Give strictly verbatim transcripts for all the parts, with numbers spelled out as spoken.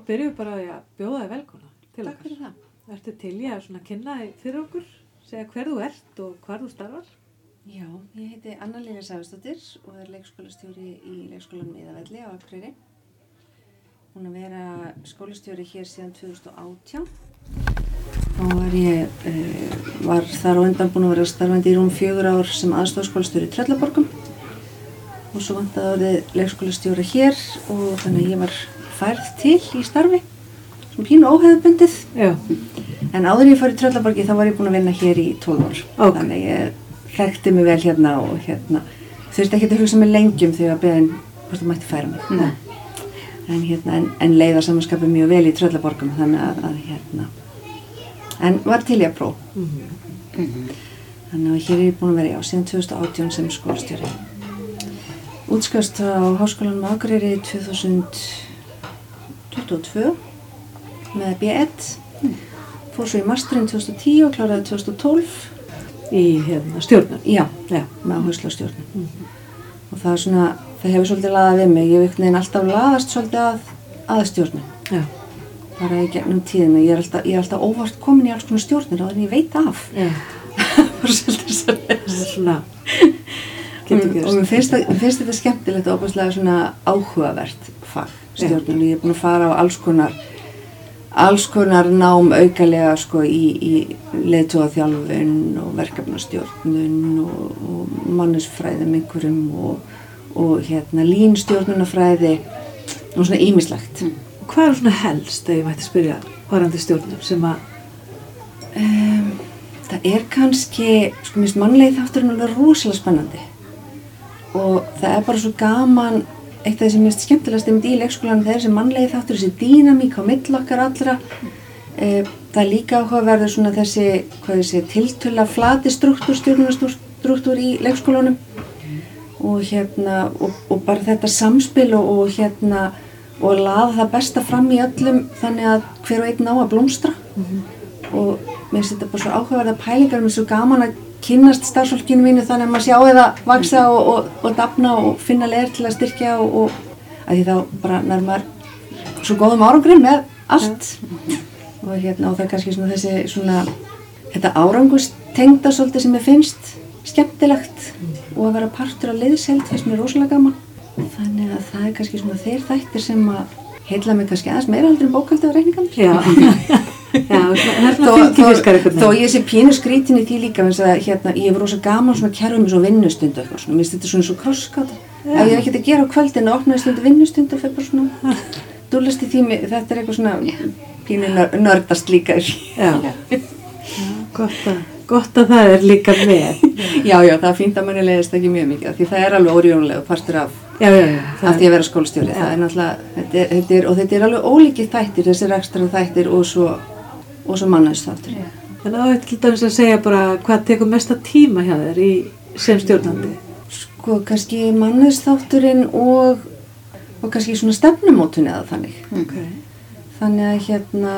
byrjum við bara að bjóða þig velkomna til Takk fyrir það. Ertu til í að svona kynna þig fyrir okkur, segja hver þú ert og hvar þú starfar? Já, ég heiti Anna Lilja Sævarsdóttir og er leikskólastjóri í leikskólanum Iðavelli á Akureyri. Búin að vera skólastjóri hér síðan tvö þúsund og átján. Þá var ég, eh, var þar á undan búin að vera starfandi í rúm fjögur ár sem aðstoðarskólastjóri í Tröllaborgum. Og svo vantaði orðið leikskólastjóra hér og þannig að ég var færð til í starfi. Svona pínu óhefðbundið. Já. En áður en ég fór í Tröllaborgi þá var ég búin að vinna hér í tólf ár. Okay. Þannig að ég þekkti mig vel hérna og hérna þurfti ekki að hugsa mig lengjum þegar beðin hvort það mætti færa mig. Nei. En hérna, en, en leiðar samanskapið mjög vel í Tröllaborgum, þannig að, að hérna, en var til í að próf. Mm-hmm. Mm-hmm. Þannig að hér er ég búin að vera, já, síðan tvö þúsund og átján sem skólastjóri. Útskrifaðist á Háskólanum á Akureyri tvö þúsund tuttugu og tvö með B einn. Mm. Fór svo í masterinn tvö þúsund og tíu og kláraði tvö þúsund og tólf. Í hérna, stjórnun? Já, Já. með áherslu á stjórnun. Mm-hmm. Og það er svona, það hefur svolítið laðað við mig. Ég hef einhvern veginn alltaf laðast svolítið að, að stjórnun. Já. Bara í gegnum tíðina. Ég er alltaf, ég er alltaf óvart komin í alls konar stjórnir áður en ég veit af. Já. Bara svolítið Það er svona, getur gerst. Og mér finnst, það, mér finnst þetta skemmtilegt og óbærslega svona áhugavert fag stjórnun. Ég er búin að fara á alls konar alls konar nám aukalega sko í, í leiðtogaþjálfun og verkefnastjórnun og, og mannesfræðum einhverjum og, og hérna línstjórnunarfræði og svona ýmislegt. Mm. Hvað er svona helst þegar ég mætti spyrja varðandi stjórnun sem að um, það er kannski, sko minnst mannlegi þátturinn alveg rosalega spennandi og það er bara svo gaman. Eitt af því sem mér finnst skemmtilegast einmitt í leikskólanum það er þessi mannlegi þáttur, þessi dýnamík á milli okkar allra. E, það er líka áhugaverður svona þessi, hvað ég segi, tiltölulega flati strúktúr, stjórnunarstrúktúr í leikskólanum og hérna, og, og bara þetta samspil og, og hérna, og laða það besta fram í öllum þannig að hver og einn á að blómstra. Mm-hmm. Og mér finnst þetta bara svo áhugaverða pælingar, mér finnst svo gaman að kynnast starfsfólkinu mínu þannig að maður sjá eða vaksa og, og, og dafna og finna leir til að styrkja og, og að því þá bara nær maður svo góðum árangri með allt. Ja. Og hérna og það er kannski svona þessi svona þetta árangustengda svolítið sem ég finnst skemmtilegt mm. og að vera partur af liðsheild finnst mér rosalega gaman. Þannig að það er kannski svona þeir þættir sem að heilla mig kannski aðeins meira heldur en bókhaldi og reikningarnir. Já. Já, þó, þó, þó ég sé pínu skrítin í því líka eins að hérna, ég hef rosa gaman svona kerfum eins og vinnustund og eitthvað svona, mér finnst þetta svona svo krosskátt. Ef ég hef ekkert að gera á kvöldinu og opnaði stundu vinnustund og fyrir bara svona dúllast í því, þetta er eitthvað svona pínu nördast líka. Já, já gott, að, gott að það er líka með. Já, já, það er fínt að manni leiðist ekki mjög mikið, því það er alveg órjónulega partur af, já, já, já, af því að vera skólastjóri. Það er náttúrulega, þetta er, þetta er, og þetta er alveg ólíkir þættir, þessir ekstra þættir og svo og svo mannauðsþáttur. Þannig að það er til dæmis að segja bara hvað tekur mesta tíma hjá þér í sem stjórnandi? Sko, kannski mannauðsþátturinn og, og kannski svona stefnumótun eða þannig. Okay. Þannig að hérna,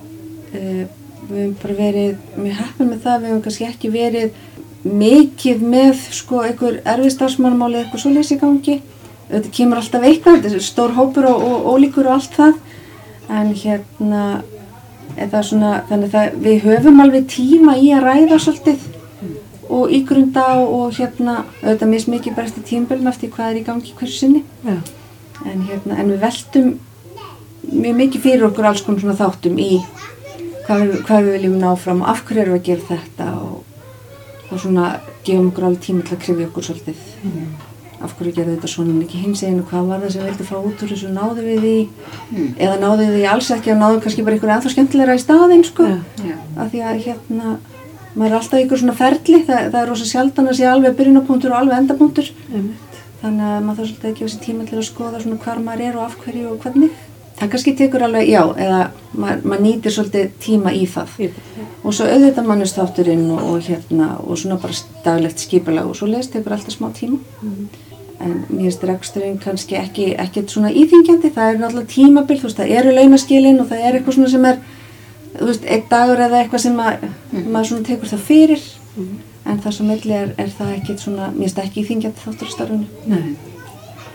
uh, við höfum bara verið mjög heppin með það, við höfum kannski ekki verið mikið með sko einhver erfið starfsmannamáli eitthvað svoleiðis í gangi. Þetta kemur alltaf eitthvað, þetta er stór hópur og, og ólíkur og allt það, en hérna eða svona, þannig að við höfum alveg tíma í að ræða svolítið mm. og ígrunda og, og hérna, auðvitað misst mikið bara eftir tímabölum eftir hvað er í gangi hversu sinni. Ja. En hérna, en við veltum mjög mikið fyrir okkur alls konar svona þáttum í hvað við, hvað við viljum ná fram og af hverju erum við að gera þetta og, og svona gefum okkur alveg tíma til að krifja okkur svolítið. Mm. Af hverju gerði þetta svona en ekki hins einu, hvað var það sem við vildum fá út úr þessu, náðu við því mm. eða náðu við því alls ekki og náðu kannski bara einhverju ennþá skemmtilegra í staðinn sko. Ja. Af því að hérna maður er alltaf ykkur svona ferli, það, það er rosa sjaldan að sé alveg byrjunarpunktur og alveg endapunktur. Mm. Þannig að maður þarf svolítið að gefa sér tíma til að skoða svona hvar maður er og af hverju og hvernig. Það kannski tekur alveg, já, eða maður, maður nýtir svolítið tíma í það. Mm. Og svo auðvitað mannauðsþátturinn og, og hérna og svona bara daglegt skipulag og svo leiðist tekur alltaf smá tíma. Mm. En mér finnst reksturinn kannski ekki, ekki svona íþyngjandi, það er náttúrulega tímabil, þú veist, það eru launaskilin og það er eitthvað svona sem er, þú veist, einn dagur eða eitthvað sem að, mm. maður svona tekur það fyrir, mm. en það sem milli er, er það ekki svona, mér finnst ekki íþyngjandi þáttur í starfinu. Nei.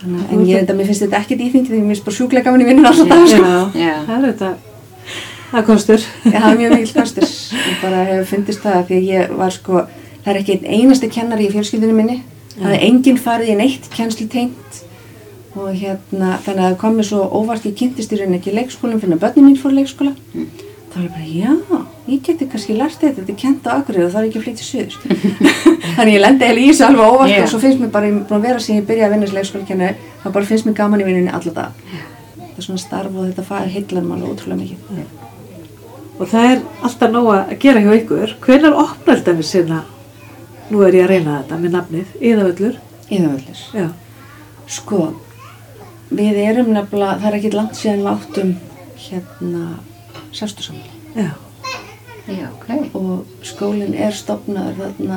Þannig, en ég þetta, mér finnst þetta ekkert íþyngd því mér finnst bara sjúklega gaman í vinnun alltaf dag sko. Já, Já. það er þetta, það er kostur. Já, það er mjög mikil kostur. Ég bara hefur fundist það því að ég var sko, það er ekki einn einasti kennari í fjölskyldunum minni. Það er enginn farið í neitt kennslutengt og hérna, þannig að það kom mér svo óvart, ég kynntist í rauninni ekki í leikskólanum fyrir að börnin mín fór í leikskóla. Mm. Það var bara, já, ég geti kannski lært þetta, þetta er kennt á Akureyri og það er ekki að flytja suður. Þannig ég lendi heil í þessu alveg óvart yeah. og svo finnst mér bara, ég er búin að vera síðan ég byrjaði að vinna sem leikskólakennari, þá bara finnst mér gaman í vinnunni alla dag. Yeah. Þetta er svona starf og þetta fæði heillar mann ótrúlega mikið. Yeah. Og það er alltaf nóg að gera hjá ykkur. Hvenær opnar þetta við sinna, nú er ég að reyna þetta með nafnið, Iðavöllur? Iðavöllur. Já. Sko, við erum nefnilega, það er ekkert langt síðan við áttum hérna sástusamli. Já. Já, ok. Og skólinn er stofnaður þarna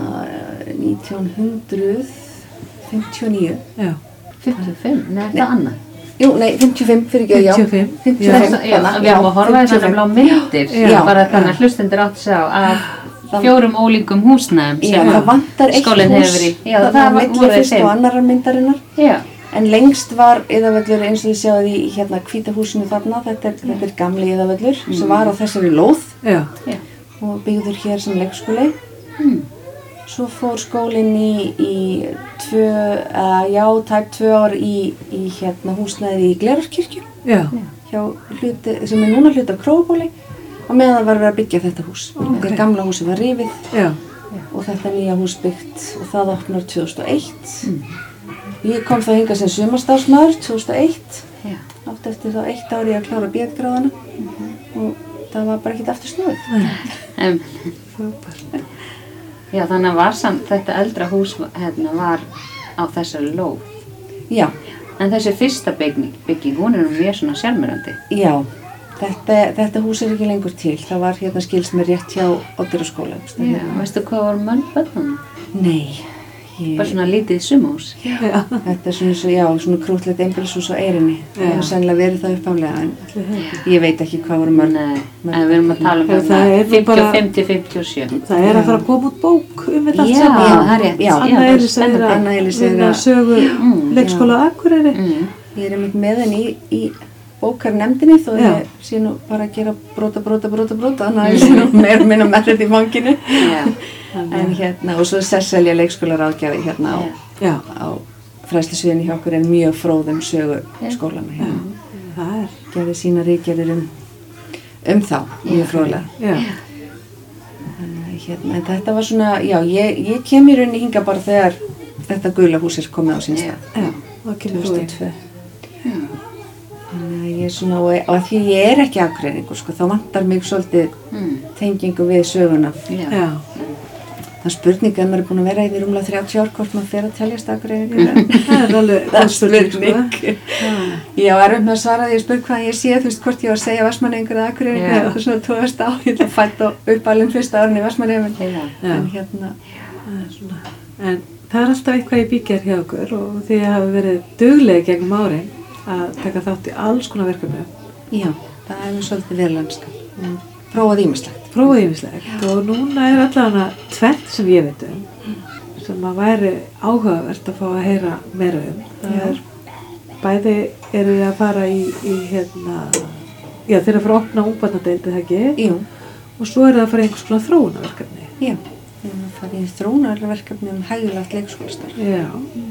nítján hundruð fimmtíu og níu. Já. fimmtíu og fimm, nei, það annað. Jú, nei, fimmtíu og fimm, fyrir ekki, já. fimmtíu og fimm. fimmtíu og fimm, Já, við erum að horfa þess að blá myndir, Já. bara þannig að hlustendur átt sig á að fjórum ólíkum húsnæðum Já, sem það vantar eitt skólinn hús, hefur í. Já, það það var var- milli voru fyrst fimm. og annarar myndarinnar. Já, En lengst var Iðavöllur eins og þið sjáðu í hérna hvíta húsinu þarna, þetta er, þetta er gamli Iðavöllur sem var á þessari lóð Já. já. og byggður hér sem leikskóli. Hmm. Svo fór skólinn í, í tvö, uh, já, tæp tvö ár í, í hérna húsnæði í Glerárkirkju, Já. hjá hluti, sem er núna hluti af Krókbóli, og meðan var verið að byggja þetta hús. Ok. Þetta gamla húsi var rifið Já. og þetta nýja hús byggt og það opnar tvö þúsund og eitt. Ég kom þá hingað sem sumarstarfsmaður tvö þúsund og eitt, Já. átti eftir þá eitt ári að klára B Ed-gráðana og það var bara ekkert eftir snúið. Um, Frábært. já, þannig að var samt, þetta eldra hús hérna, var á þessari lóð. Já, En þessi fyrsta bygging, bygging hún er nú mjög svona sjarmerandi. já, þetta, þetta hús er ekki lengur til, það var hérna skils með rétt hjá Oddeyrarskóla. Já, veistu hvað voru mörg börnum? Nei, ég, Bara svona lítið sumhús. Já. þetta er svona, svo, já, svona krútlegt einbýlishús á Eyrinni. Það Já. hefur sennilega verið það uppáflega en ég veit ekki hvað voru mörg. Nei, en við erum að tala um Já, það er nú fimmtíu bara- og fimm til fimmtíu og sjö. Það er að fara að koma út bók um þetta allt Já, saman. það er rétt. Já, Já, Anna það er Elís er spennandi. að Anna Elís er vinna að- sögu Mm, leikskóla Akureyri. Mm. Ég er einmitt með henni í, í bókarnefndinni þó Já. ég sé nú bara að gera brota, brota, brota, brota, þannig að ég sé nú meira minna með þetta í fanginu. Já, En hérna, og svo Sesselja leikskólaráðgjafi hérna á, Já. á fræðslusviðinu hjá okkur en mjög fróðum sögu skólana hérna. Það er. Gerði sína ritgerðir um, um þá, mjög fróðlega. Já. Þannig að hérna, en þetta var svona, já, ég, ég kem í rauninni hinga bara þegar þetta gula hús er komið á sín stað. Já. Það tvö kemur þúsund þú og tvö. Þannig að ég er svona, og, og að því ég er ekki akureyringur, sko, þá vantar mig svolítið mm. tengingu við söguna. já. Já. Það er spurning að maður er búin að vera í því rúmlega þrjátíu ár hvort maður fer að teljast akureyringur. en Það er alveg Það er spurning, spurning. Ég á erfitt með að svara því að spurning hvað ég sé, þú veist, hvort ég var að segja Vestmannaeyingur eða akureyringur, Já. og það er svona tóðast á, ég ætla fætt á uppalinn fyrsta árin í Vestmannaeyjum, Já. Já. en hérna, Það er svona. En það er alltaf eitthvað í bíkjar hjá okkur og því að hafa verið duglega gegnum árin að taka þátt í alls konar verkefni. já, það er nú svolítið verðlænska. Prófað ýmislegt. Prófið ýmislegt og núna er allavega tvennt sem ég veit um sem að væri áhugavert að fá að heyra meira um. Það Já. er bæði eru við að fara í, í hérna, já þeir eru að fara að opna ungbarnadeildi það ekki Jú, og svo eru það að fara í einhvers konar þróunarverkefni. já, við erum að fara í þróunarverkefni um hægilegt leikskólastarf Já,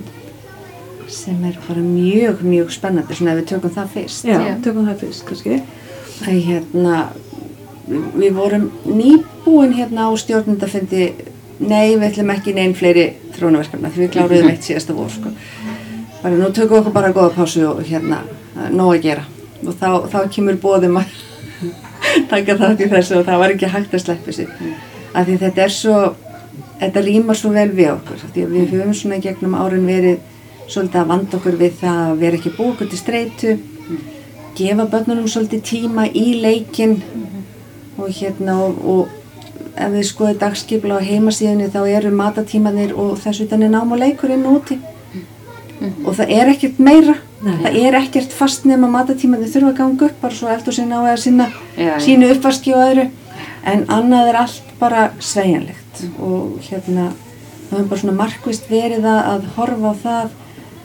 sem er bara mjög, mjög spennandi, svona ef við tökum það fyrst. já, Já. tökum það fyrst kannski. Það hérna, við, við vorum nýbúin hérna á stjórnendafundi, nei, við ætlum ekki neinn fleiri þróunarverkefna því við kláruðum eitt síðasta vor, sko. Bara nú tökum við okkur bara góða pásu og hérna, það er nóg að gera. Og þá, þá kemur boðum að taka þátt í þessu og það var ekki hægt að sleppa þessu. Af því þetta er svo, þetta rýmar svo vel við okkur. Af því að við höfum svona í gegnum árin verið svolítið að vanda okkur við það að vera ekki búið okkur til streitu, gefa börnunum svolítið tíma í leikinn og hérna og, og ef við skoðum dagskipla á heimasíðunni þá eru matatímanir og þess utan er nám og leikur inn úti og það er ekkert meira, Nei. það er ekkert fast nema matatímanir þurfa að ganga upp bara svo eldur sinna á að sinna Já, já. sínu uppvaski og öðru en annað er allt bara sveigjanlegt og hérna það er bara svona markvist verið að, að horfa á það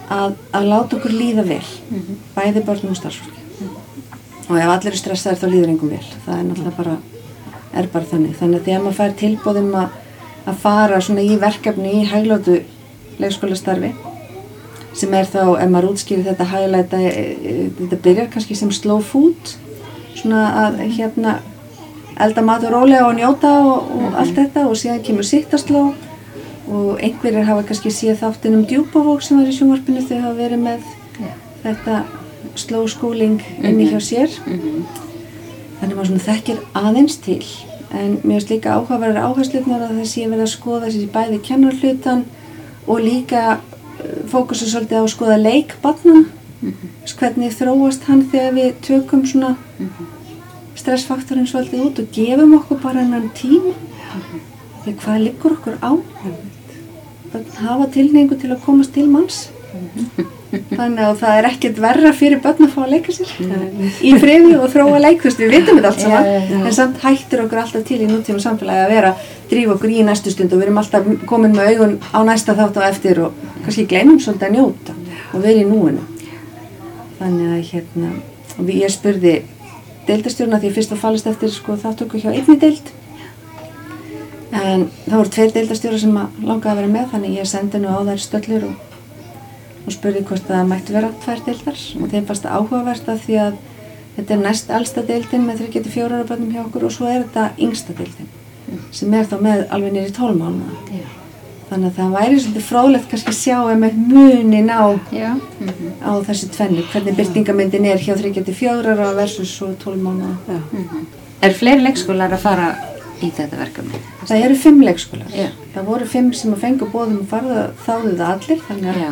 að, að láta okkur líða vel, Mhm. bæði börnum og starfsfólki. Og ef allir er stressaðir þá líður engum vel. Það er náttúrulega bara, er bara þannig. Þannig að þegar maður fær tilboðum að, að fara svona í verkefni í hæglótu leikskólastarfi, sem er þá, ef maður útskýrir þetta hæglæta, þetta byrjar kannski sem slow food, svona að hérna elda matur rólega og njóta og, og allt þetta, og síðan kemur sittastló, og einhverjir hafa kannski séð þáttinn um Djúpavog sem var í sjónvarpinu, þau hafa verið með Já. þetta slow schooling inni hjá sér. Mhm. Þannig að maður svona þekkir aðeins til, en mér finnst líka áhugaverðar áherslurnar að það sé verið að skoða þessi bæði kennarhlutan og líka fókusa svolítið á að skoða leik barna, hvernig þróast hann þegar við tökum svona stressfaktorinn svolítið út og gefum okkur bara hennan tíma, því hvað liggur okkur á, börn hafa tilhneigingu til að komast til manns. Þannig að það er ekkert verra fyrir börn að fá að leika sér í friði og þróa leik, þú veist, við vitum þetta allt saman, Já, já, já. en samt hættir okkur alltaf til í nútíma samfélagi að vera, drífa okkur í næstu stund og við erum alltaf komin með augun á næsta þátt á eftir og kannski gleymum svolítið að njóta og vera í núinu. Þannig að hérna, og við, ég spurði deildarstjórna því ég fyrst var fallist eftir sko þáttöku hjá einni deild, en það voru tveir deildarstjórar sem að langaði að vera með, þannig ég sendi nú á þær stöllur og og spurði hvort það mættu vera tvær deildar og þeim fannst það áhugavert að því að þetta er næst elsta deildin með þriggja til fjögurra ára börnum hjá okkur og svo er þetta yngsta deildin sem er þá með alveg niður í tólf mánaða. Já. Þannig að það væri svolítið fróðlegt kannski að sjá með munin á, Já. Mhm. á þessu tvennu, hvernig birtingamyndin er hjá þriggja til fjögurra ára versus svo tólf mánaða. Já. Mhm. Er fleiri leikskólar að fara í þetta verkefni? Það eru fimm leikskólar. Já. Það voru fimm sem að fengu boðum að fara, þáðu það allir, þannig að Já.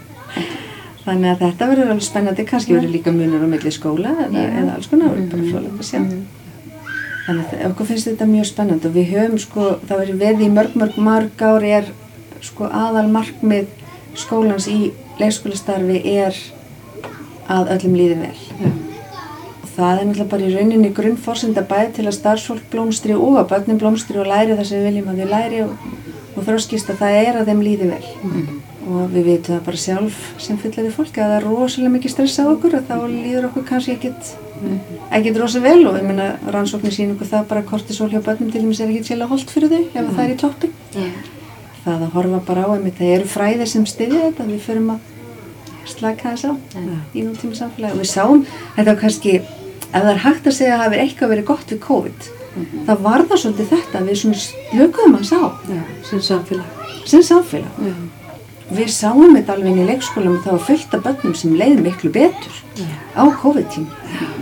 Þannig að þetta verður alveg spennandi, kannski verður líka munur á milli skóla eða, eða alls konar, það verður bara fróðlegt að sjá. Þannig að okkur finnst þetta mjög spennandi og við höfum sko, það verður verið í mörg, mörg, mörg ári er sko aðal markmið skólans í leikskólastarfi er að öllum líði vel. Já. Og það er náttúrulega bara í rauninni grunnforsenda bæði til að starfsfólk blómstri og að börnin blómstri og læri það sem við viljum að þau læri og, og þroskist að það er að þeim líði vel. Mhm. Og við vitum það bara sjálf sem fullari fólki að það er rosalega mikið stress á okkur og þá líður okkur kannski ekkit, ekkit rosa vel og ég meina rannsóknir sýna okkur það bara kortisol hjá börnum til dæmis er ekkit sérlega hollt fyrir þau ef það er í toppin. Já. Það að horfa bara á einmitt, það eru fræðir sem styðja þetta, við förum að slaka þess á í nútíma samfélagi og við sáum þetta kannski, ef það er hægt að segja að það hafi eitthvað verið gott við COVID, það var það svolítið þetta, við svona slökuðum að sá Já, sem samfélag. sem samfélag. Já. Við sáum þetta alveg inn í leikskólum og það var fullt af börnum sem leið miklu betur á COVID-tíma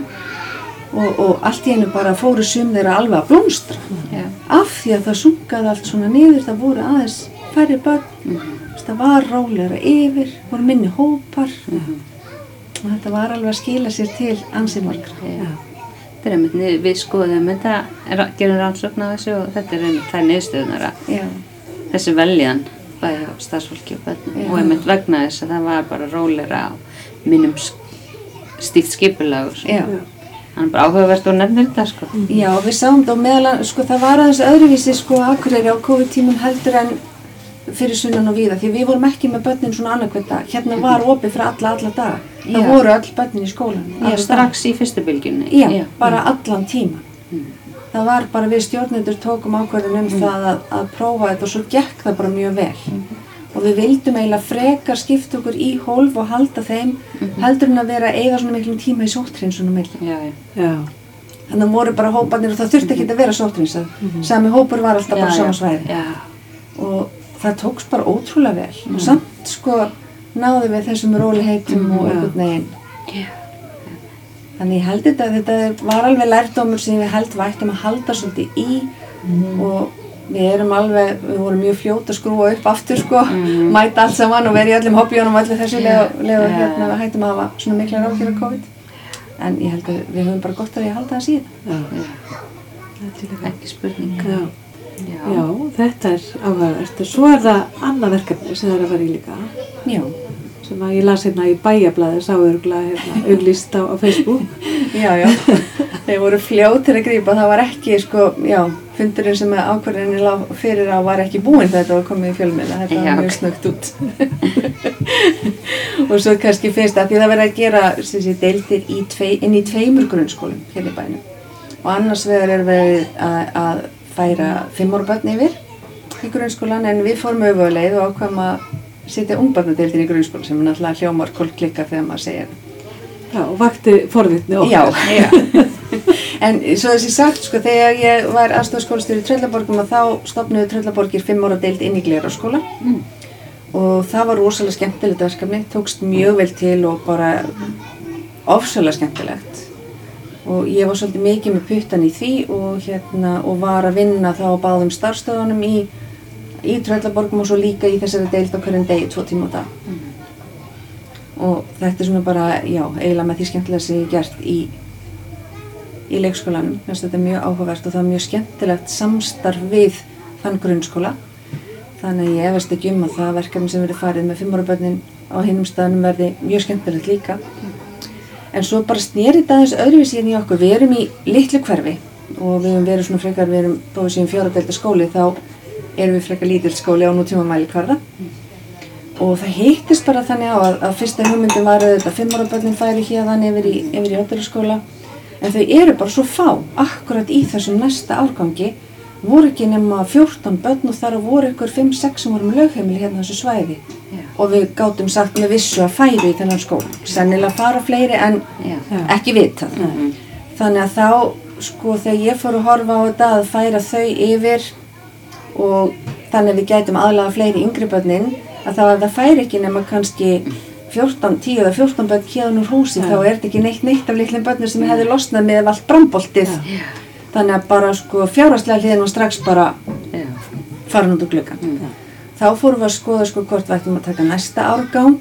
og, og allt í einu bara fóru sum þeirra alveg að blómstra Já. af því að það sunkaði allt svona niður, það voru aðeins færri börn, það var rólegra yfir, voru minni hópar og þetta var alveg að skila sér til ansi margra. Já. Þetta er einmitt, nið- við skoðum þetta, er- gerum rannsókn á þessu og þetta er einmitt þær niðurstöðunar að Já, þessi veljan bæði á starfsfólki og börnum Já. og einmitt vegna þess að það var bara rólegra á minnum stíkt skipulagur. já. Hann er bara áhugavert og nefnir þetta sko. Já, við sáum þetta og meðal, sko það var aðeins öðruvísi sko Akureyri á COVID-tímum heldur en fyrir sunnan og víða því við vorum ekki með börnin svona annarkvölda, hérna var opið fyrir alla, alla daga. Það Já. voru öll börnin í skólan. Já, strax í fyrstu bylgjunni. Já, bara allan tíma. Það var bara við stjórnendur tókum ákvörðun um það að, að prófa þetta og svo gekk það bara mjög vel. Og við vildum eiginlega frekar skipta okkur í hólf og halda þeim heldur en að vera að eyða svona miklum tíma í sótthreinsun og milli. Já, já. Já. Þannig að voru bara hóparnir og það þurfti ekki að vera sótthreinsað. Sami hópur var alltaf bara Já, sama já. svæði. Já. Og það tókst bara ótrúlega vel og samt sko náðum við þessum róliheitum og einhvern veginn. Já. Þannig ég held þetta að þetta er- var alveg lærdómur sem við held vættum að halda svolítið í og við erum alveg, við vorum mjög fljót að skrúa upp aftur sko, mæta allt saman og vera í öllum hobbyunum og öllu þessu Já. legu Já. hérna við hættum að hafa svona mikla rákjör af COVID. En ég held að við höfum bara gott að ég halda það síðan. Já. Já. Ekki spurning. Já. Já. Já, þetta er áhugavert. Svo er það annað verkefni sem það er að vera í líka, Já, sem að ég las hérna í Bæjablaði, sá örgulega hérna auglýst á, á Facebook. já, já. Þeir voru fljótir að grípa, það var ekki sko, já, fundurinn sem ákvörðunin lá fyrir á var ekki búinn þegar þetta var komið í fjölmiðla, þetta var mjög snöggt út. Og svo kannski fyrst að því það verið að gera þessi deildir í tvei, inn í tveimur grunnskólum hérna í bænum. Og annars vegar er verið að, að færa fimm ára börn yfir í grunnskólan, en við fórum öfuleið og ákvæmum að setja ungbarnadeildin í grunnskóla sem er náttúrulega hljómar kolklikka þegar maður segir það. Já, og vakti forvitni okkar. Já, já. En svo þessi sagt, sko, þegar ég var aðstoðarskólastjóri í Tröllaborgum að þá stofnuðu Tröllaborgir fimm ára deild inn í Glerárskóla mm. og það var rosalega skemmtilegt verkefni, tókst mjög vel til og bara ofsalega skemmtilegt. Og ég var svolítið mikið með puttan í því og, hérna, og var að vinna þá á báðum starfstöðunum í, í Tröllaborgum og svo líka í þessari deild á hverjum degi, tvo tíma á dag. Mm. Og þetta er svona bara, já, eiginlega með því skemmtilega sem ég gert í, í leikskólanum. Mér finnst þetta mjög áhugavert og það er mjög skemmtilegt samstarf við þann grunnskóla. Þannig að ég efast ekki um að það verkefni sem verið farið með fimm ára börnin á hinum staðnum verði mjög skemmtilegt líka. Mm. En svo bara snerið þetta aðeins öðruvísi hérna í okkur. Við erum í litlu hverfi og við erum verið svona frekar, við erum þó við séum fjóra deilda skóli, þá erum við frekar lítill skóli á nútíma mælikvarða. Mm. Og það hittist bara þannig á að, að fyrsta hugmyndin var að þetta fimm ára börnin færi hérðan yfir í, yfir í Oddeyrarskóla. En þau eru bara svo fá, akkurat í þessum næsta árgangi voru ekki nema fjórtán börn og þar voru ykkur fimm sex sem voru með lögheimili hérna á þessu svæði. Yeah. Og við gátum sagt með vissu að færu í þennan skóla. Sennilega fara fleiri en yeah. ekki vitað. Mm-hmm. Þannig að þá, sko, þegar ég fór að horfa á þetta að færa þau yfir og þannig að við gætum aðlaga fleiri yngri börnin, að þá ef það færi ekki nema kannski fjórtán, tíu eða fjórtán börn héðan úr húsi, ja. Þá er þetta ekki neitt neitt af litlum börnum sem hefði losnað með allt bramboltið. Ja. Þannig að bara sko fjárhagslega hliðin var strax bara ja. Farin út úr gluggann. Ja. Þá fórum við að skoða sko hvort við ættum að taka næsta árgang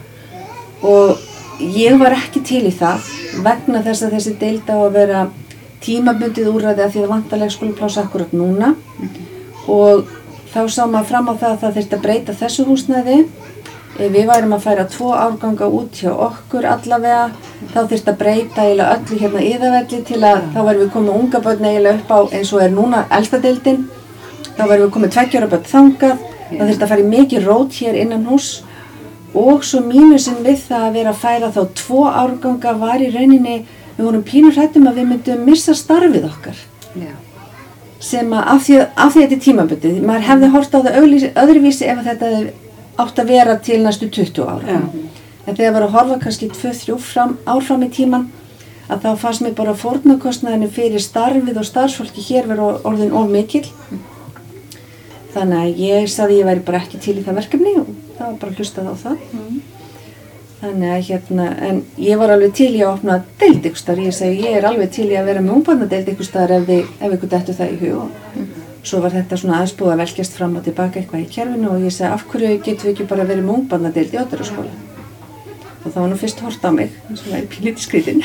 og ég var ekki til í það vegna þess að þessi deild á að vera tímabundið úrræði af því það vantar leikskólapláss akkurat núna mm-hmm. og þá sá maður fram á það að það þyrfti að breyta þessu húsnæði. Við værum að færa tvo árganga út hjá okkur allavega. Þá þyrfti að breyta eiginlega öllu hérna Iðavelli til að þá værum við komið unga börn eiginlega upp á eins og er núna elsta deildin. Þá værum við komið tveggja ára börn þangað. Það þyrfti að fara í mikið rót hér innan hús. Og svo mínusinn við það að vera að færa þá tvo árganga var í rauninni, við vorum pínur hrættum að við myndum missa starfið okkar. Já. Sem að af því, af því þetta er tímabundið, maður hefði horft á það öðruvísi ef þetta átt að vera til næstu tuttugu ára. Ja. En þegar var að horfa kannski tvö til þrjú ár fram í tíman, að þá fannst mér bara fórnarkostnaðinu fyrir starfið og starfsfólki hér verið orðin of mikil. Mm. Þannig að ég sagði ég væri bara ekki til í það verkefni og það var bara hlustað á það. Mm. Þannig að hérna, en ég var alveg til í að opna deild ykkur staðar, ég segi ég er alveg til í að vera með ungbarnadeild ykkur staðar ef, ef ykkur dettur það í hug og mm. svo var þetta svona aðspúð að velkjast fram og tilbaka eitthvað í kerfinu og ég segi af hverju getum við ekki bara verið með ungbarnadeild í Oddeyrarskóla og það var nú fyrst hort á mig, svona í pínlítið skrítin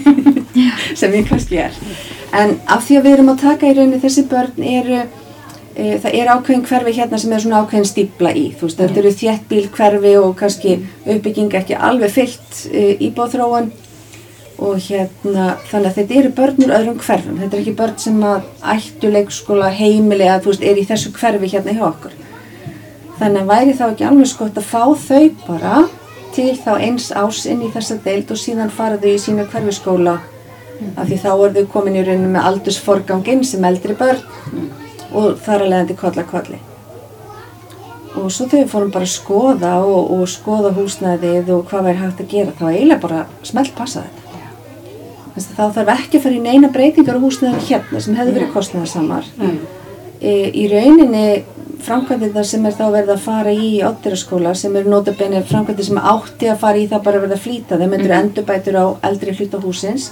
sem ég kannski er en af því að við erum að taka í rauninni þessi börn eru það er ákveðin hverfi hérna sem er svona ákveðin stífla í, þú veist, þetta eru þéttbýl hverfi og kannski uppbygging ekki alveg fyllt íbúðaþróun og hérna, þannig að þetta eru börn úr öðrum hverfum, þetta er ekki börn sem að ættu leikskóla heimili að þú veist, er í þessu hverfi hérna hjá okkur. Þannig að væri þá ekki alveg skott að fá þau bara til þá eins árs inn í þessa deild og síðan fara þau í sína hverfiskóla mm. af því þá er þau komin í rauninu með aldursforganginn sem eldri börn mm. og þar að leiðandi koll að kolli. Og svo þegar við fórum bara að skoða og, og skoða húsnæðið og hvað væri hægt að gera, þá eiginlega bara smelt passa þetta. Þannig að þá þarf ekki að fara í neina breytingar á húsnæðinu hérna sem hefði verið kostnaðarsamar. Mm. E, í rauninni framkvæmdina sem er þá verið að fara í Oddeyrarskóla sem er notabene framkvæmdina sem átti að fara í það bara verið að flýta þeim, þetta eru endurbætur á eldri hluta húsins,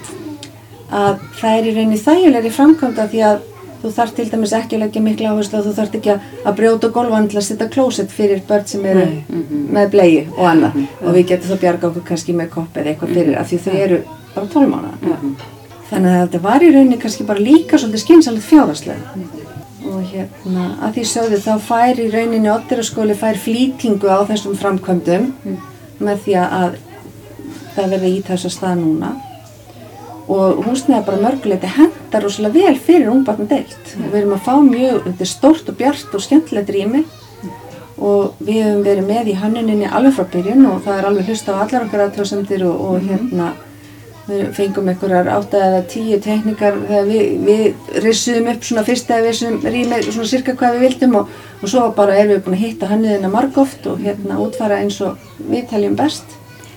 að það er í rauninni þægilegri framkvæmda því að þú þarft til dæmis ekki að leggja mikla áherslu og þú þarft ekki að brjóta gólfan til að setja klósett fyrir börn sem eru mm-hmm. með bleiu og annað mm-hmm. og við getum þá bjarga okkur kannski með kopp eða eitthvað fyrir af því þau eru bara tólf mánaða. Mm-hmm. Þannig að þetta var í rauninni kannski bara líka svolítið skynsamlegt fjárhagslega. Mm-hmm. Og hérna að því sögðu þá fær í rauninni Oddeyrarskóli fær flýtingu á þessum framkvæmdum mm-hmm. með því að það verði í þessa stað núna. og húsnæði bara mörguleiti hentar rosalega vel fyrir ungbarnadeild. Mm. Við erum að fá mjög, þetta er stórt og bjart og skemmtilegt rými mm. og við höfum verið með í hönnuninni alveg frá byrjun og það er alveg hlusta á allar okkar athugasemdir og, og mm. hérna við fengum einhverjar átta eða tíu teikningar þegar við, við rissuðum upp svona fyrst þegar við sem rýmið svona cirka hvað við vildum og, og svo bara erum við búin að hitta hönnuðina margoft og hérna útfara eins og við teljum best.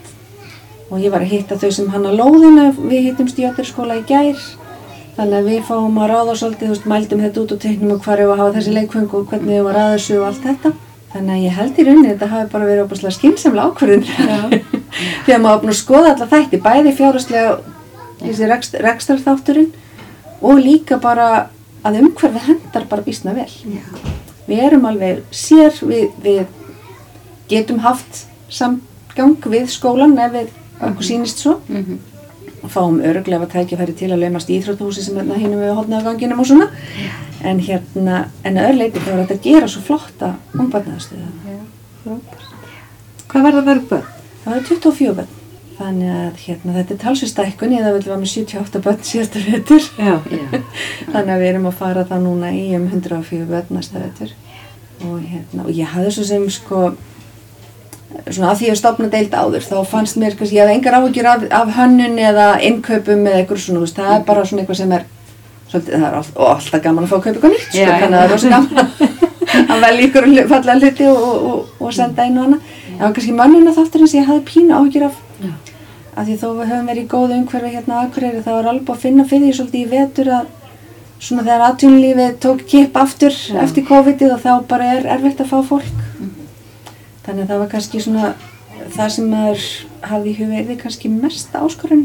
Og ég var að hitta þau sem hanna lóðina, við hittumst í Ötterskóla í gær, þannig að við fáum að ráða svolítið, þú veist, mældum þetta út og teiknum og hvar við að hafa þessi leikföng og hvernig við var að þessu og allt þetta. Þannig að ég held í rauninni þetta hafi bara verið óbúslega skynsamlega ákvörðun þegar maður var búin að skoða alla þætti, bæði fjárhagslega þessi rekst, rekstrarþátturinn og líka bara að umhverfið hendar bara býsna vel. Já. Við erum alveg sér, við, við getum haft samgang við skólan ef við okkur sýnist svo mm-hmm. og fáum örugglega tækifæri til að laumast í íþróttahúsi sem hérna hinum við hornauganginum og svona. Já. En hérna, en að öðru leyti þá er þetta að gera svo flotta ungbarnaaðstöðu. Frábært. Hvað verða mörg börn? Það verða tuttugu og fjögur börn. Þannig að hérna, þetta er talsvert stækkun, ég það vil vera með sjötíu og átta börn síðasta vetur. Já. Þannig að við erum að fara það núna í um hundrað og fjögur börn næsta vetur. Og hérna, og ég hafði svo sem sko, svona að því að stofna deild áður, þá fannst mér kannski, ég hafði engar áhyggjur af, af hönnun eða innkaupum eða eitthvað svona, veist, það er bara svona eitthvað sem er svolítið, það er all, alltaf gaman að fá að kaupa eitthvað nýtt, sko, þannig að það er rosa gaman að velja ykkur fallega hluti og, og, og senda inn og hana. Það var kannski mönnuna þátturinn sem ég hafði pínu áhyggjur af, já. Af því þó við höfum verið í góðu umhverfi hérna á Akureyri, það var alveg að finna fyrir því svolítið í vetur að svona þegar atvinnulífið tók kipp aftur já. Eftir COVID-ið og þá bara er erfitt að fá fólk. Mm. Þannig að það var kannski svona það sem maður hafði í huga kannski mest áskorun.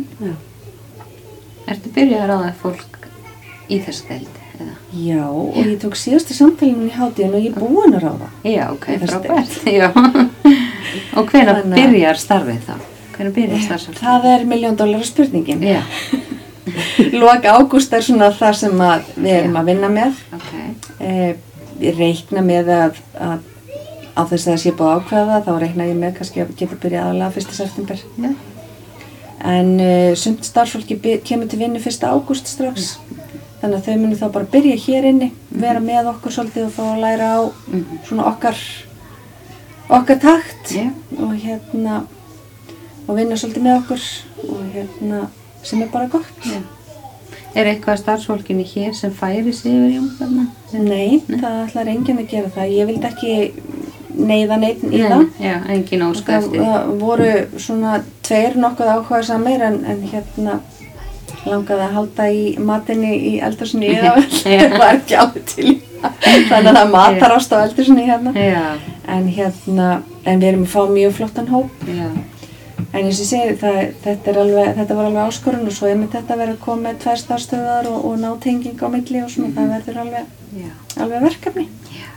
Ertu byrjað að ráða fólk í þessu deild, eða? Já, og ég tók síðastu samtalinu í hátíðin og ég er búin að ráða. Já, ok, frábært. Já. Og hvenær byrjar starfið þá? Hvenær byrjar starfið? Það er milljón dollara spurningin. Já. Lok ágúst er svona það sem að við erum að vinna með. Okay. Eh, ég reikna með að, að á þess að það sé búið að ákveða, þá reikna ég með kannski að geta byrjað aðalega fyrsta september. Já. En uh, sumt starfsfólki kemur til vinnu fyrsta ágúst strax. Mm. Þannig að þau munu þá bara byrja hér inni, vera með okkur svolítið og fá að læra á mm-hmm. svona okkar, okkar takt yeah. og hérna, og vinna svolítið með okkur og hérna, sem er bara gott. Yeah. Er eitthvað starfsfólkinni hér sem færi sig yfir í ungbarna? Nei, Nei, það ætlar enginn að gera það. Ég vildi ekki neyða neitt í Nei, það. Já, engin óska eftir. Það voru svona tveir nokkuð áhugasamir en, en hérna, langaði að halda í matinni í eldhúsinu í það, það var ekki alveg til þannig að það matarást á eldhúsinu hérna. En hérna, en við erum að fá mjög flottan hóp. Já. En eins og ég segi, það, þetta, er alveg, þetta var alveg áskorun og svo er með þetta að vera að koma með tvær starfsstöðvar og, og ná tenging á milli og svona, mm. það verður alveg, alveg verkefni. Já.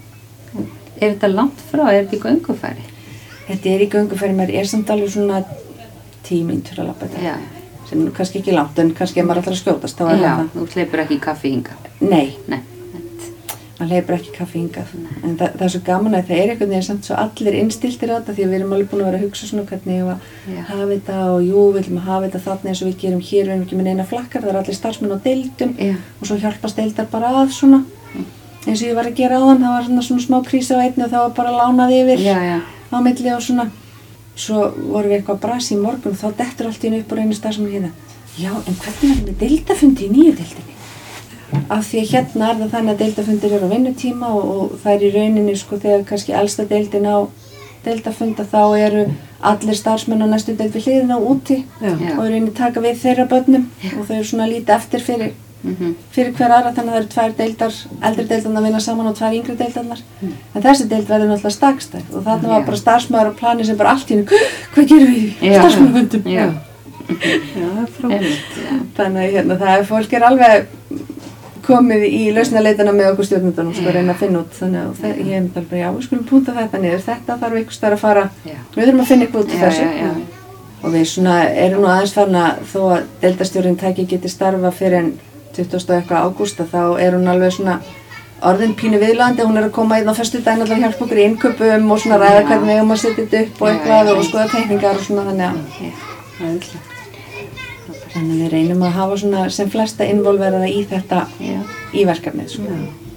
Er þetta langt frá, er þetta í göngufæri? Þetta er í göngufæri, mér er samt alveg svona tíu mínútur að labba þetta. Já. Sem er kannski ekki langt, en kannski ef maður ætlar að skjótast, þá er Já, það. þú hleypur ekki kaffi hingað. Nei. Nei. Maður hleypur ekki kaffi hingað. En það, það er svo gaman að það er einhvern veginn samt svo allir innstiltir á þetta, því að við erum alveg búin að vera að hugsa svona hvernig við að hafa þetta og jú, við viljum að hafa þetta þarna eins og við gerum hér, við erum ekki með neina flakkar, það er allir starfsmenn á deildum Já. Og svo hjálpast deildar bara að svona. Mm. Eins og ég var að gera áðan, það var svona, svona smá krísa á einni og það var bara lánað yfir Já, já. á milli og svona. Svo vorum við eitthvað að brasi í morgun og þá dettur allt í einu upp og reynir starfsmenn hérna. Já, en hvernig er með deildafundi í nýju deildinni? Af því að hérna er það þannig að deildafundir eru á vinnutíma og, og það er í rauninni sko þegar kannski elsta deildin á deildafunda þá eru allir starfsmenn á næstu deild við hliðina úti Já. Og í rauninni taka við þeirra börnum Já. Og þau eru svona lítið eftir fyrir, mm-hmm. fyrir hver aðra þannig að það eru tvær deildar, eldri deildarnar að vinna saman og tvær yngri deildarnar. Mm. En þessi deild verður náttúrulega stakstæð og þarna var bara starfsmaður á plani sem bara allt í hennu, hvað gerum við í starfsmannafundum? Já, það er frábært. Þannig að hérna, það er fólk er alveg komið í lausnarleitana með okkur stjórnendunum sko að reyna að finna út. Þannig að það, ég hef bara, já, við skulum púnta þetta niður, þetta þarf einhvers staðar að fara, já. Við þurfum að finna eitthvað út úr þessu. Já, já. Og við svona erum nú aðeins farin að þó að deildarstjórinn tæki geti starfa fyrir en tuttugasta og eitthvað ágúst þá er hún alveg svona orðin pínu viðlandi, hún er að koma inn á föstudaginn að hjálpa okkur í innkaupum og svona ræða hvernig við eigum að setja þetta upp og eitthvað og skoða teikningar og svona þannig að Þannig að við reynum að hafa svona sem flesta involveraða í þetta, Já. í verkefnið, sko.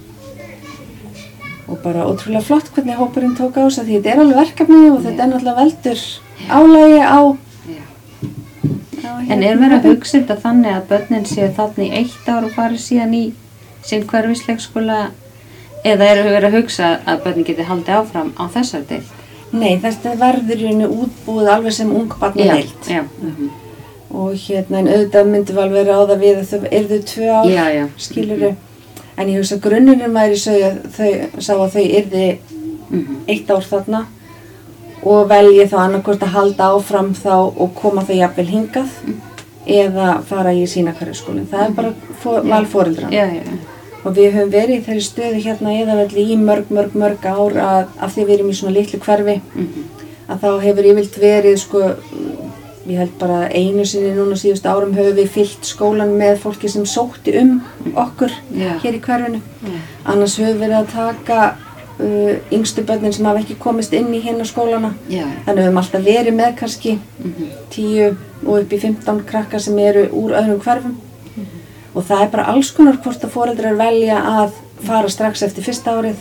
Og bara ótrúlega flott hvernig hópurinn tók á þess að því þetta er alveg verkefni og þetta er náttúrulega veldur álægi á... Já. á En er verið að hugsa þetta þannig að börnin séu þarna í eitt ár og fari síðan í sinn hverfisleikskóla eða er verið að hugsa að börnin geti haldið áfram á þessar deild? Nei, þetta verður í rauninni útbúið alveg sem ungbarnadeild. Já, já. Og hérna, en auðvitað myndum við alveg ráða við að þau yrðu tvö ár, Já, já. skilurðu. En ég hugsa að grunnurinn væri svo að þau sá að þau yrði Mhm. eitt ár þarna og velji þá annarkvort að halda áfram þá og koma þau jafnvel hingað eða fara í sína hverfisskólinn. Það er bara for, val foreldranna. Já, já. Og við höfum verið í þeirri stöðu hérna í Iðavelli í mörg, mörg, mörg ár að af því við erum í svona litlu hverfi Mhm. að þá hefur yfirleitt verið sko, ég held bara einu sinni núna síðustu árum höfum við fyllt skólan með fólki sem sótti um okkur Já. hér í hverfinu. Annars höfum við verið að taka uh, yngstu börnin sem hafa ekki komist inn í hérna skólana. Já. Þannig við höfum alltaf verið með kannski Mhm. tíu og upp í fimmtán krakkar sem eru úr öðrum hverfum. Og það er bara alls konar hvort að foreldrar velja að fara strax eftir fyrsta árið.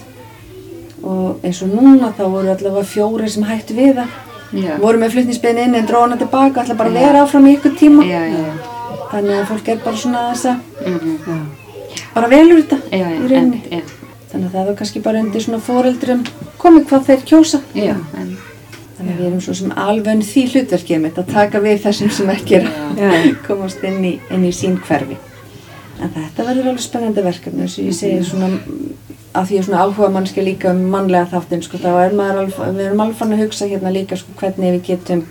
Og eins og núna þá voru allavega fjórir sem hættu við það. Já. Voru með flutningsbyrni inn en dróðu hana tilbaka, ætla bara að vera áfram í ykkur tíma. Já, já. Þannig að fólk er bara svona þess að Mhm. bara velur þetta Já, já. í rauninni. En, já. Þannig að það er kannski bara undir svona foreldrum komið hvað þeir kjósa. Já, en, Þannig að við erum svo sem alveg því hlutverkið mitt að taka við þessum sem ekki er Já. að komast inn í, inn í sín hverfi. En þetta verður alveg spennandi verkefni, þess að ég segi svona, að því ég er svona áhuga mannskja líka um mannlega þáttinn, sko, þá er maður alveg, við erum alveg fann að hugsa hérna líka, sko, hvernig við getum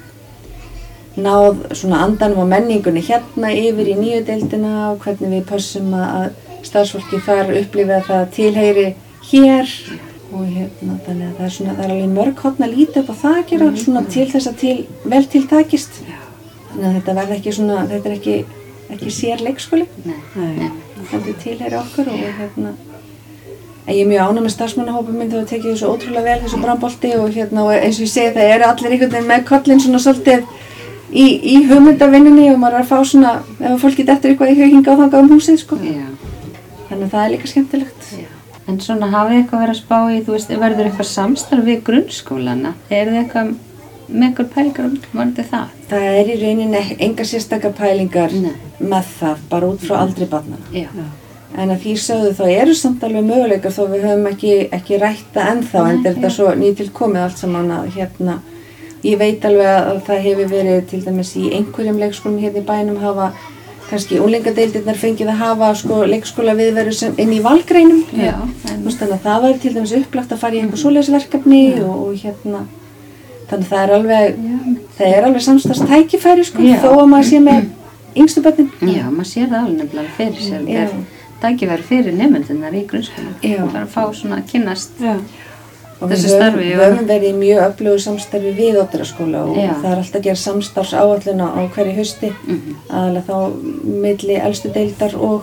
náð svona andanum og menningunni hérna yfir í nýju deildina og hvernig við pössum að starfsfólki þar upplifi að það tilheyri hér og hérna, þannig að það er svona, það er alveg mörg hotn að líta upp á það að gera, svona til þess að til, vel til takist. Þannig að þetta verði ekki svona, þetta er ekki, ekki sér leikskóli, nei. Nei. þetta tilheyri okkur og hérna, en ég er mjög ánægð með starfsmannahópum minn þegar við tekið þessu ótrúlega vel, þessu brandbolti og hérna, og eins og ég segi það eru allir einhvern veginn með kollin svona svolítið í, í hugmyndavinnunni og maður er að fá svona, ef fólki dettur eitthvað í hug hingað og þangað um húsið, sko. Já. Þannig að það er líka skemmtilegt. Já. En svona hafið eitthvað verið að spá í, þú veist, verður eitthvað samstarf við grunnskólana? Er þið eitthvað með eitthvað pælingar um varðandi það? Það er í rauninni engar sérstakar pælingar Nei. með það, bara út frá aldri barnanna. Já. En að því sögðu þá eru samt alveg möguleikar þó við höfum ekki, ekki rætt það ennþá, Nei, en þetta er já. svo nýtilkomið allt saman að hérna, ég veit alveg að það hefur verið til dæmis í einhverjum leikskólum hérna í bænum hafa kannski unglingadeildirnar fengið að hafa sko leikskóla viðveru sem inn í valgreinum. Já. Þú veist, þannig að það væri til dæmis upplagt að fara í einhver svoleiðisverkefni og, og hérna, þannig að það er alveg, það er alveg samstarfstækifæri sko, Já. þó að maður sé með yngstu börnin. Já, maður sér það alveg nefnilega fyrir sér. Já. Þetta er tækifæri fyrir nemendurnar í grunnskóla. Já. Bara að fá svona að kynnast. Já. Og Þessu við höfum, starfi, við já. höfum verið í mjög öflugu samstarfi við Oddaraskóla og Já. það er alltaf að gera samstarfsáætlun á hverju hausti, Mhm. aðalega þá milli elstu deildar og,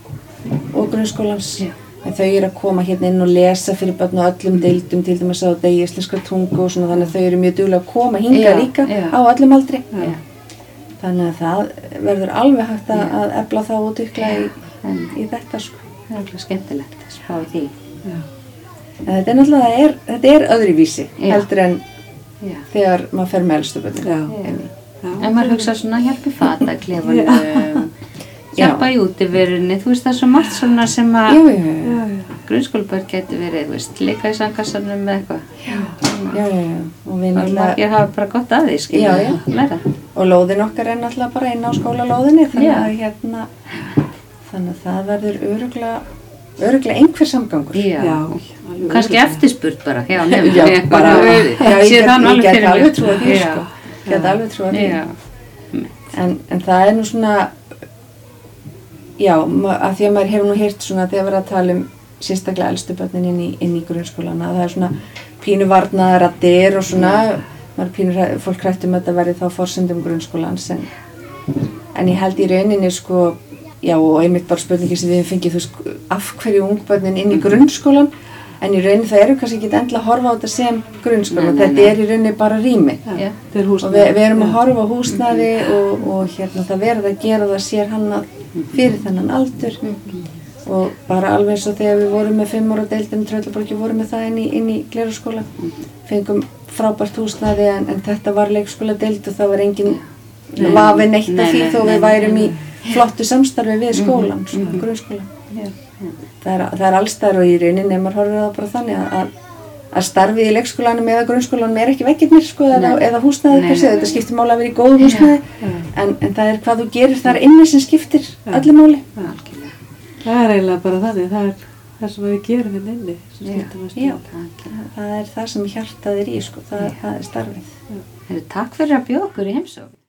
og grunnskólans. Já. En þau eru að koma hérna inn og lesa fyrir börn og öllum deildum, til dæmis á degi íslenskrar tungu og svona, þannig að þau eru mjög duglega að koma hingað Já, líka já. á öllum aldri. Já. Þannig að það verður alveg hægt að, Já. að efla það og dukla í, En í þetta sko. það er alveg skemmtilegt að spá í því. Já. En þetta er náttúrulega, það er, þetta er öðruvísi Já. heldur en Já. þegar maður fer með elstu börnin. Já. En maður hugsa svona hjálpi fata klefanum, hjálpa í útiverunni, þú veist það er svo margt svona sem Já, að já, já, Já, já. grunnskólabörn getur verið, þú veist, leika í sandkassanum með eitthvað. já, já, já. Og við Og náttúrulega, margir hafa bara gott að því, skilja, Já, já. læra. og lóðin okkar er náttúrulega bara inn á skólalóðinni, þannig Já. að hérna, þannig að það verður örugglega, örugglega einhver samgangur. Já. Já, alveg Kannski örugglega. eftirspurt bara, já, nefnum. Já, bara, já, ég Sé get, það nú ég alveg get fyrir alveg mér. trúið því, Já. sko. Ég get alveg trúið því. Já. En, en það er nú svona, já, ma- að því að maður hefur nú heyrt svona þegar verið að tala um sérstaklega elstu börnin inn í, inn í grunnskólana, það er svona pínu varnaðaraddir og svona, maður pínu, hræ- fólk hrættum að þetta verði þá forsendum grunnskólans, en, en ég held í rauninni sko, já, og einmitt bara spurningi sem við höfum fengið, þú veist, af hverju ungbörnin inn í grunnskólan, en í rauninni það eru kannski ekki endilega að horfa á þetta sem grunnskóla, Nei, nei, þetta nei. er í rauninni bara rými Já, Já. þetta er og húsnæði. við, við erum að Já. horfa á húsnæði og, og hérna það verður að gera það sér hannað fyrir þennan aldur og bara alveg eins og þegar við vorum með fimm ára deildin Tröllaborgi vorum með það inn í, inn í Glerárskóla, fengum frábært húsnæði en, en þetta var leikskóla deild og það var engin vafi neitt Nei, af því nei, þó nei, við nei, værum í nei. flottu samstarfi við skólan, sko, grunnskólan. Já. Það er, það er allstæðar og í rauninni ef maður horfir á það bara þannig að, að, að starfið í leikskólanum eða grunnskólanum er ekki veggirnir sko, eða, Nei. eða húsnæði Nei, per se, nei. þetta skiptir máli að vera í góðu húsnæði en, en það er hvað þú gerir þar inni sem skiptir Já. öllu máli. Algjörlega. Það er eiginlega bara þannig, það er það sem við gerum hérna inni sem Já. skiptir mestu Já, máli. það, það er það sem hjartað er í, sko, það, það er starfið. Heyrðu, takk fyrir að bjóða okkur í heimsókn.